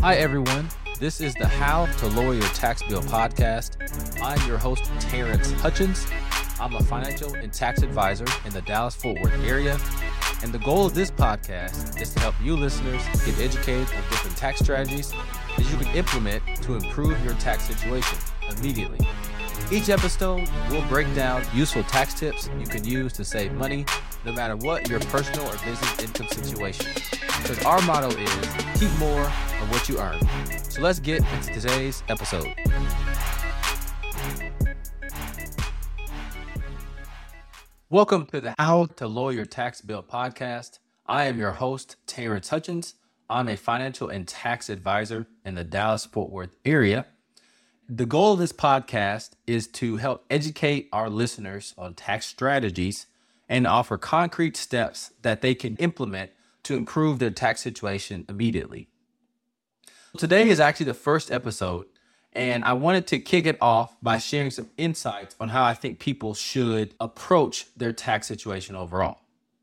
Hi, everyone. This is the How to Lower Your Tax Bill podcast. I'm your host, Terrence Hutchins. I'm a financial and tax advisor in the Dallas-Fort Worth area. And the goal of this podcast is to help you listeners get educated on different tax strategies that you can implement to improve your tax situation immediately. Each episode will break down useful tax tips you can use to save money no matter what your personal or business income situation. Because our motto is keep more of what you earn. So let's get into today's episode. Welcome to the How to Lower Your Tax Bill podcast. I am your host, Terrence Hutchins. I'm a financial and tax advisor in the Dallas-Fort Worth area. The goal of this podcast is to help educate our listeners on tax strategies and offer concrete steps that they can implement to improve their tax situation immediately. Today is actually the first episode, and I wanted to kick it off by sharing some insights on how I think people should approach their tax situation overall.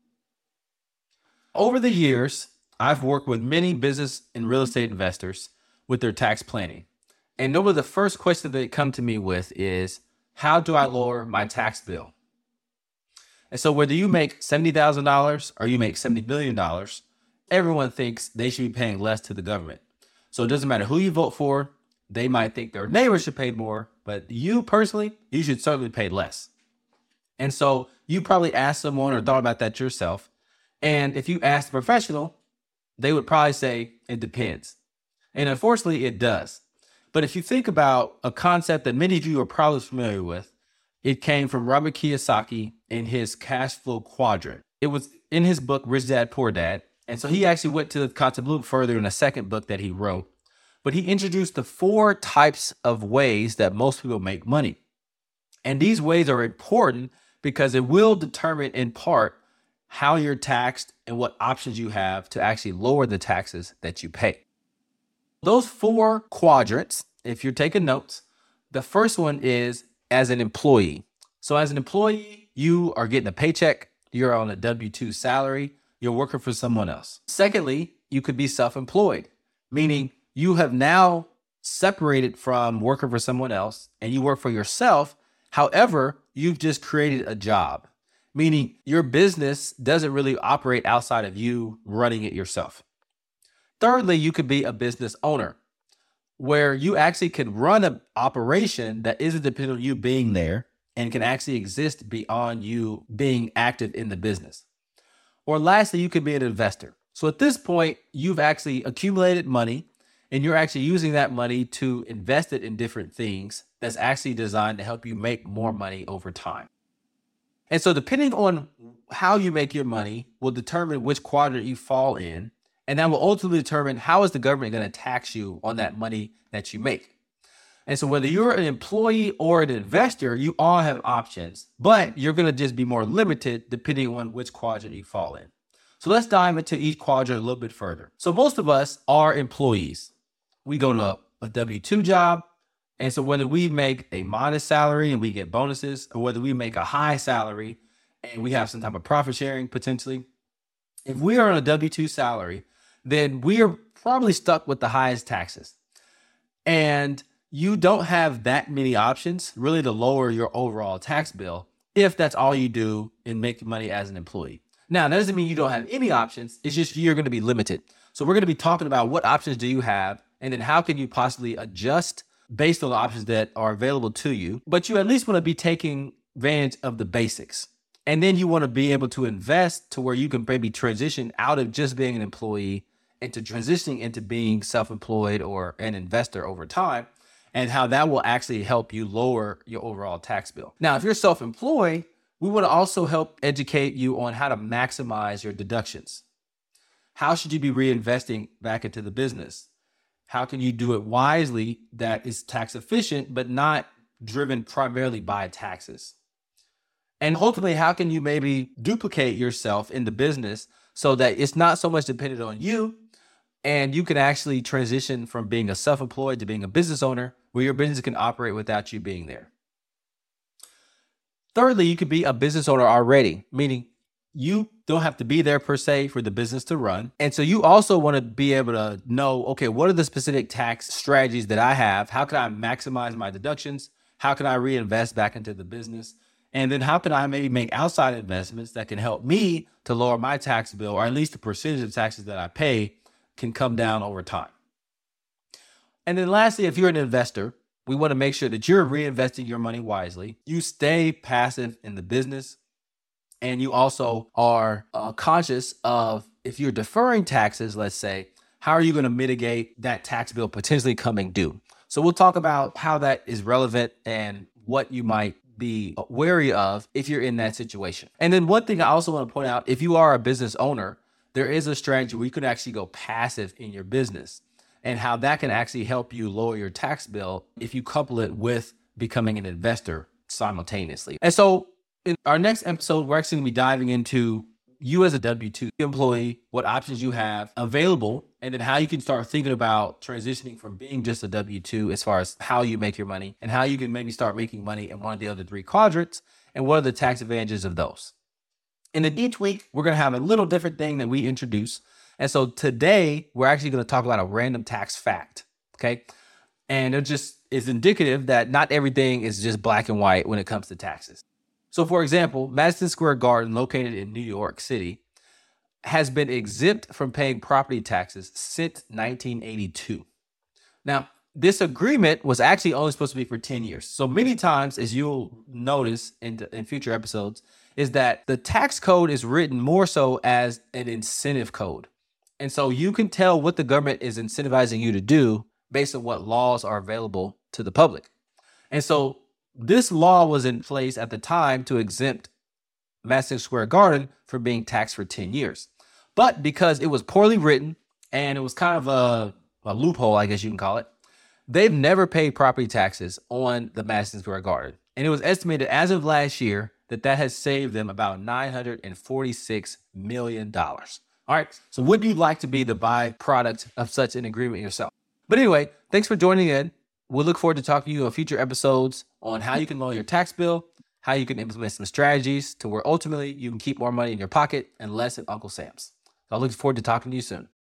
Over the years, I've worked with many business and real estate investors with their tax planning. And normally the first question they come to me with is, how do I lower my tax bill? And so whether you make $70,000 or you make $70 million, everyone thinks they should be paying less to the government. So it doesn't matter who you vote for. They might think their neighbor should pay more, but you personally, you should certainly pay less. And so you probably asked someone or thought about that yourself. And if you asked a professional, they would probably say it depends. And unfortunately, it does. But if you think about a concept that many of you are probably familiar with, it came from Robert Kiyosaki in his cash flow quadrant. It was in his book, Rich Dad, Poor Dad. And so he actually went to the concept a little further in a second book that he wrote. But he introduced the 4 types of ways that most people make money. And these ways are important because it will determine in part how you're taxed and what options you have to actually lower the taxes that you pay. Those 4 quadrants, if you're taking notes, the first one is as an employee. So as an employee, you are getting a paycheck. You're on a W-2 salary. You're working for someone else. Secondly, you could be self-employed, meaning you have now separated from working for someone else and you work for yourself. However, you've just created a job, meaning your business doesn't really operate outside of you running it yourself. Thirdly, you could be a business owner where you actually can run an operation that isn't dependent on you being there and can actually exist beyond you being active in the business. Or lastly, you could be an investor. So at this point, you've actually accumulated money and you're actually using that money to invest it in different things that's actually designed to help you make more money over time. And so depending on how you make your money will determine which quadrant you fall in. And that will ultimately determine how is the government going to tax you on that money that you make. And so whether you're an employee or an investor, you all have options, but you're going to just be more limited depending on which quadrant you fall in. So let's dive into each quadrant a little bit further. So most of us are employees. We go to a W-2 job. And so whether we make a modest salary and we get bonuses, or whether we make a high salary and we have some type of profit sharing potentially, if we are on a W-2 salary, then we are probably stuck with the highest taxes. And you don't have that many options really to lower your overall tax bill if that's all you do in making money as an employee. Now, that doesn't mean you don't have any options. It's just you're going to be limited. So we're going to be talking about what options do you have, and then how can you possibly adjust based on the options that are available to you. But you at least want to be taking advantage of the basics. And then you want to be able to invest to where you can maybe transition out of just being an employee into transitioning into being self-employed or an investor over time, and how that will actually help you lower your overall tax bill. Now, if you're self-employed, we want to also help educate you on how to maximize your deductions. How should you be reinvesting back into the business? How can you do it wisely that is tax efficient, but not driven primarily by taxes? And ultimately, how can you maybe duplicate yourself in the business so that it's not so much dependent on you, and you can actually transition from being a self-employed to being a business owner where your business can operate without you being there. Thirdly, you could be a business owner already, meaning you don't have to be there per se for the business to run. And so you also want to be able to know, okay, what are the specific tax strategies that I have? How can I maximize my deductions? How can I reinvest back into the business? And then how can I maybe make outside investments that can help me to lower my tax bill, or at least the percentage of taxes that I pay can come down over time. And then lastly, if you're an investor, we want to make sure that you're reinvesting your money wisely. You stay passive in the business. And you also are conscious of, if you're deferring taxes, let's say, how are you going to mitigate that tax bill potentially coming due? So we'll talk about how that is relevant and what you might be wary of if you're in that situation. And then one thing I also want to point out, if you are a business owner, there is a strategy where you can actually go passive in your business, and how that can actually help you lower your tax bill if you couple it with becoming an investor simultaneously. And so in our next episode, we're actually going to be diving into you as a W-2 employee, what options you have available, and then how you can start thinking about transitioning from being just a W-2 as far as how you make your money, and how you can maybe start making money in one of the other three quadrants, and what are the tax advantages of those. And then each week, we're going to have a little different thing that we introduce. And so today, we're actually going to talk about a random tax fact, okay? And it just is indicative that not everything is just black and white when it comes to taxes. So for example, Madison Square Garden, located in New York City, has been exempt from paying property taxes since 1982. Now, this agreement was actually only supposed to be for 10 years. So many times, as you'll notice in future episodes, is that the tax code is written more so as an incentive code. And so you can tell what the government is incentivizing you to do based on what laws are available to the public. And so this law was in place at the time to exempt Madison Square Garden from being taxed for 10 years. But because it was poorly written and it was kind of a loophole, I guess you can call it, they've never paid property taxes on the Madison Square Garden. And it was estimated as of last year that has saved them about $946 million. All right. So would you like to be the byproduct of such an agreement yourself? But anyway, thanks for joining in. We'll look forward to talking to you on future episodes on how you can lower your tax bill, how you can implement some strategies to where ultimately you can keep more money in your pocket and less at Uncle Sam's. So I look forward to talking to you soon.